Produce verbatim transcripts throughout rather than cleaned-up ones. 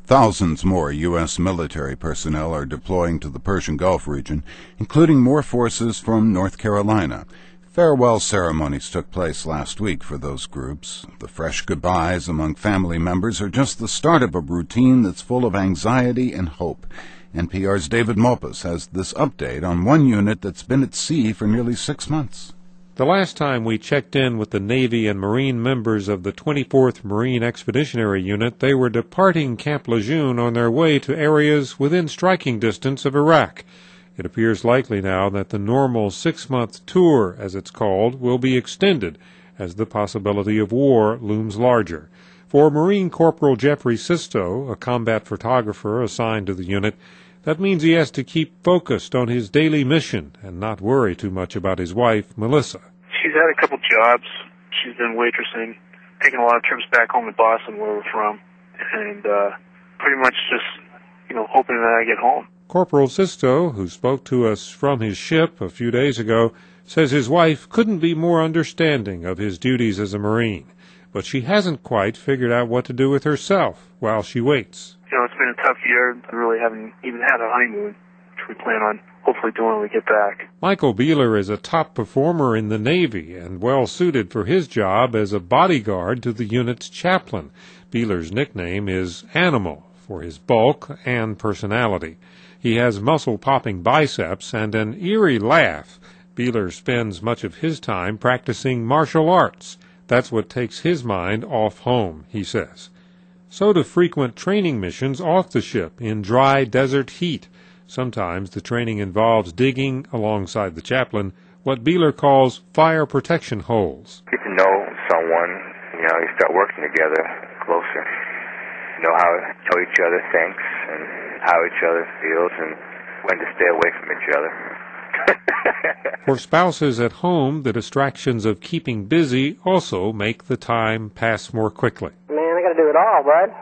Thousands more U S military personnel are deploying to the Persian Gulf region, including more forces from North Carolina. Farewell ceremonies took place last week for those groups. The fresh goodbyes among family members are just the start of a routine that's full of anxiety and hope. N P R's David Malpass has this update on one unit that's been at sea for nearly six months. The last time we checked in with the Navy and Marine members of the twenty-fourth Marine Expeditionary Unit, they were departing Camp Lejeune on their way to areas within striking distance of Iraq. It appears likely now that the normal six-month tour, as it's called, will be extended as the possibility of war looms larger. For Marine Corporal Jeffrey Sisto, a combat photographer assigned to the unit, that means he has to keep focused on his daily mission and not worry too much about his wife, Melissa. She's had a couple jobs. She's been waitressing, taking a lot of trips back home to Boston, where we're from, and uh, pretty much just, you know, hoping that I get home. Corporal Sisto, who spoke to us from his ship a few days ago, says his wife couldn't be more understanding of his duties as a Marine, but she hasn't quite figured out what to do with herself while she waits. You know, it's been a tough year. I really haven't even had a honeymoon, which we plan on hopefully doing when we get back. Michael Beeler is a top performer in the Navy and well suited for his job as a bodyguard to the unit's chaplain. Beeler's nickname is Animal for his bulk and personality. He has muscle-popping biceps and an eerie laugh. Beeler spends much of his time practicing martial arts. That's what takes his mind off home, he says. So do frequent training missions off the ship in dry desert heat. Sometimes the training involves digging, alongside the chaplain, what Beeler calls fire protection holes. Get to know someone, you know, you start working together closer. You know how, how each other thinks and how each other feels and when to stay away from each other. For spouses at home, the distractions of keeping busy also make the time pass more quickly. Man, I gotta do it all, bud.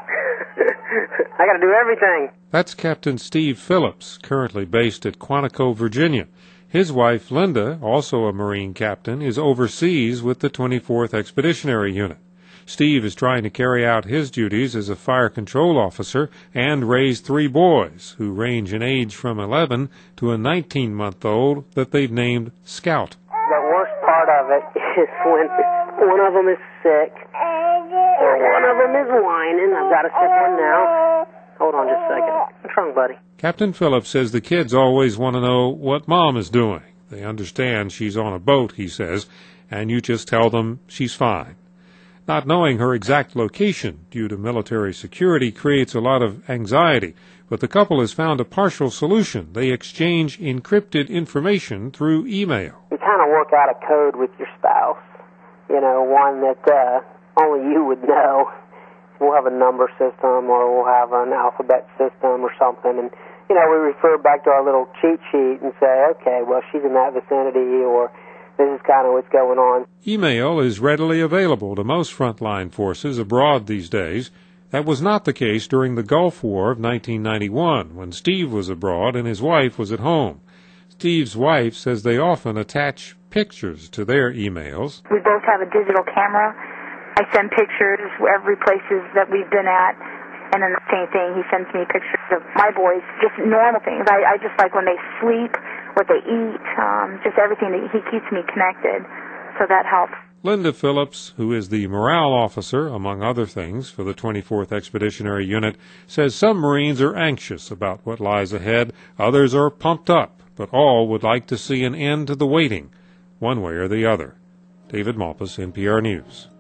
I gotta do everything. That's Captain Steve Phillips, currently based at Quantico, Virginia. His wife, Linda, also a Marine captain, is overseas with the twenty-fourth Expeditionary Unit. Steve is trying to carry out his duties as a fire control officer and raise three boys, who range in age from eleven to a nineteen-month-old that they've named Scout. The worst part of it is when one of them is sick or one of them is whining. I've got a sick one now. Hold on just a second. What's wrong, buddy? Captain Phillips says the kids always want to know what Mom is doing. They understand she's on a boat, he says, and you just tell them she's fine. Not knowing her exact location due to military security creates a lot of anxiety, but the couple has found a partial solution. They exchange encrypted information through email. You kind of work out a code with your spouse, you know, one that uh, only you would know. We'll have a number system or we'll have an alphabet system or something, and, you know, we refer back to our little cheat sheet and say, okay, well, she's in that vicinity, or this is kind of what's going on. Email is readily available to most frontline forces abroad these days. That was not the case during the Gulf War of nineteen ninety-one, when Steve was abroad and his wife was at home. Steve's wife says they often attach pictures to their emails. We both have a digital camera. I send pictures every places that we've been at, and then the same thing, he sends me pictures of my boys, just normal things. I, I just like when they sleep, what they eat, um, just everything. That he keeps me connected, so that helps. Linda Phillips, who is the morale officer, among other things, for the twenty-fourth Expeditionary Unit, says some Marines are anxious about what lies ahead, others are pumped up, but all would like to see an end to the waiting, one way or the other. David Malpass, N P R News.